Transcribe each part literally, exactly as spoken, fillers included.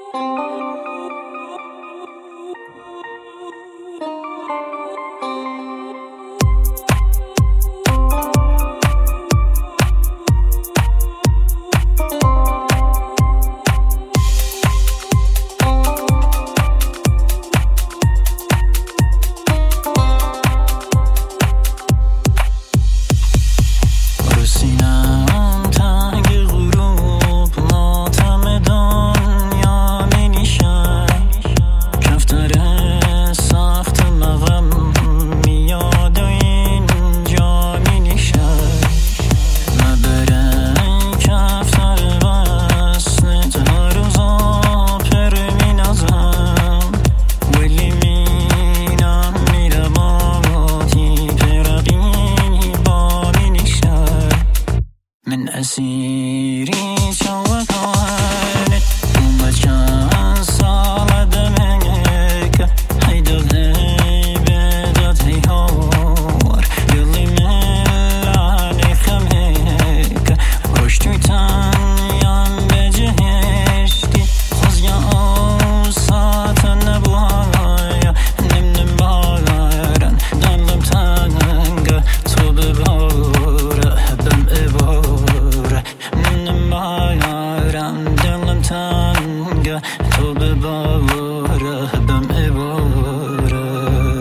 اسیری چوکانت اومد چند سال دمه که هی دل هی بداد هی هار دلی ملانی خمه که روش توی تنیم به جهشتی خوز یا آسات نبایا نم نم بارن دلم تنگه تو بباره بم اباره نم بارن دلم تنگه تو بباره بم اباره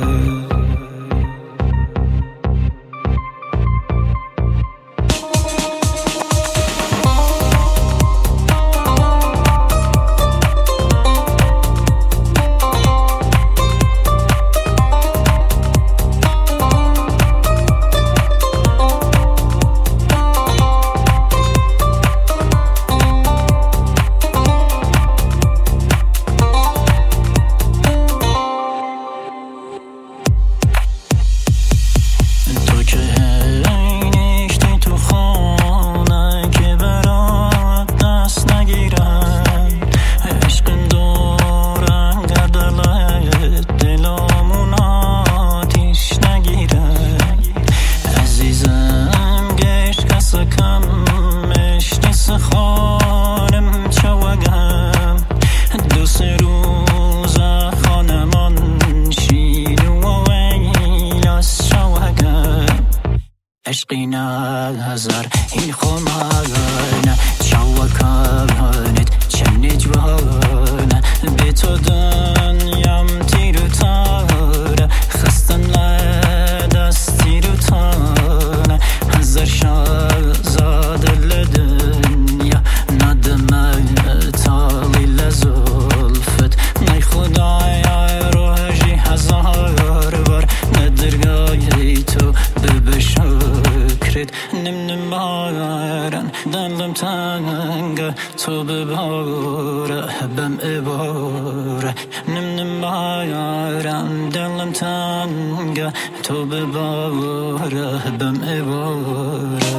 عشقی نظر این خمانه چوکانت چه نجوانه به تو دنیام تیرو تاره خستن لدستی رو تانه هزار شازاده لدنیا ندمه تالی لزلفت نی خدای روحی هزار بار ندرگاهی تو ببشو نم نم بارن دلم تنگه تو بباره بم اباره نم نم بارن دلم تنگه تو بباره بم اباره